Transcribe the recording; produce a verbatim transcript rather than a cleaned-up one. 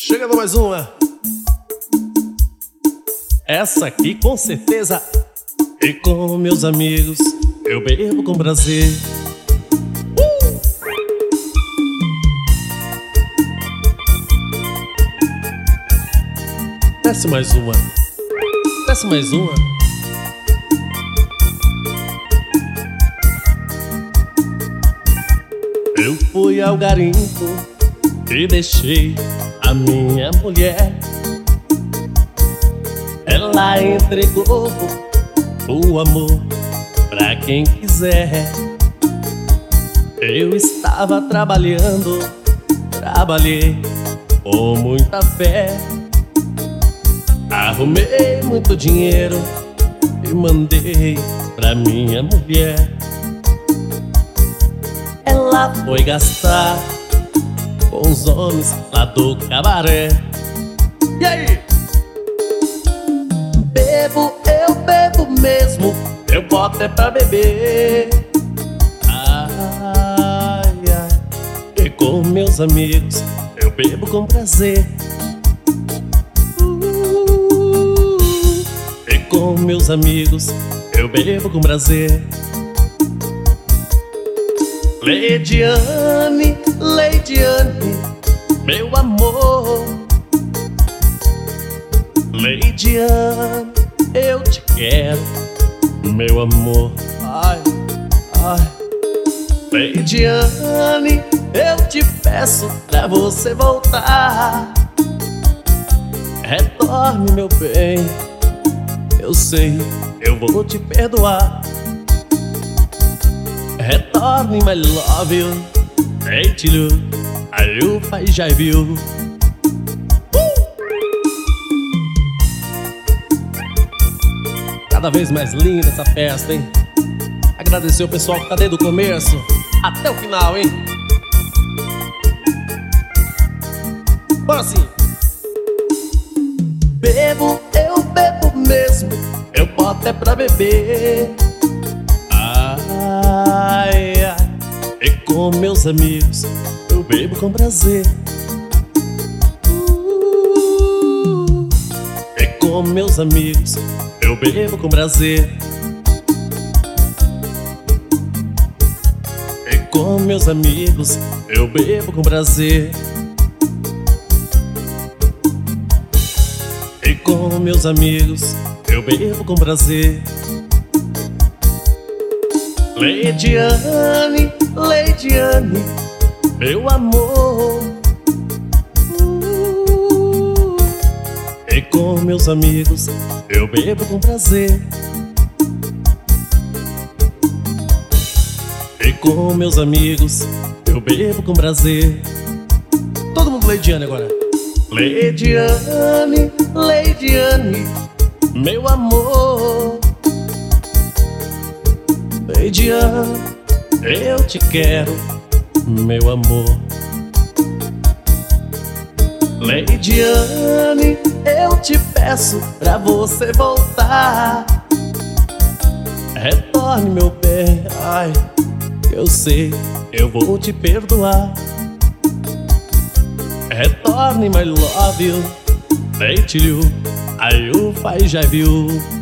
Chegando mais uma. Essa aqui com certeza. E com meus amigos eu bebo com prazer. uh! Desce mais uma. Desce mais uma. Eu fui ao garimpo e deixei a minha mulher. Ela entregou o amor pra quem quiser. Eu estava trabalhando, trabalhei com muita fé. Arrumei muito dinheiro e mandei pra minha mulher. Ela foi gastar com os homens lá do cabaré. E aí? Bebo, eu bebo mesmo, eu boto é pra beber. Ai, ai, e com meus amigos eu bebo com prazer. uh, E com meus amigos eu bebo com prazer. Leidiane, Leidiane, meu amor. Leidiane, eu te quero, meu amor. Ai, ai. Leidiane, eu te peço pra você voltar. Retorne, meu bem, eu sei, eu vou te perdoar. Retorne, my love you, hate you, aí o pai já viu. Cada vez mais linda essa festa, hein? Agradecer o pessoal que tá desde o começo até o final, hein? Bora sim! Bebo, eu bebo mesmo, eu boto é pra beber. Ai, ai, e com meus amigos eu bebo com prazer. uh, E com meus amigos eu bebo com prazer. E com meus amigos eu bebo com prazer. E com meus amigos eu bebo com prazer. Leidiane, Leidiane, meu amor. uh, E com meus amigos eu bebo com prazer. E com meus amigos eu bebo com prazer. Todo mundo Leidiane agora. Leidiane, Leidiane, meu amor. Leidiane, eu te quero, meu amor. Leidiane, eu te peço pra você voltar. Retorne, meu bem, ai, eu sei, eu vou te perdoar. Retorne, my love you, hate you, aí o pai já viu.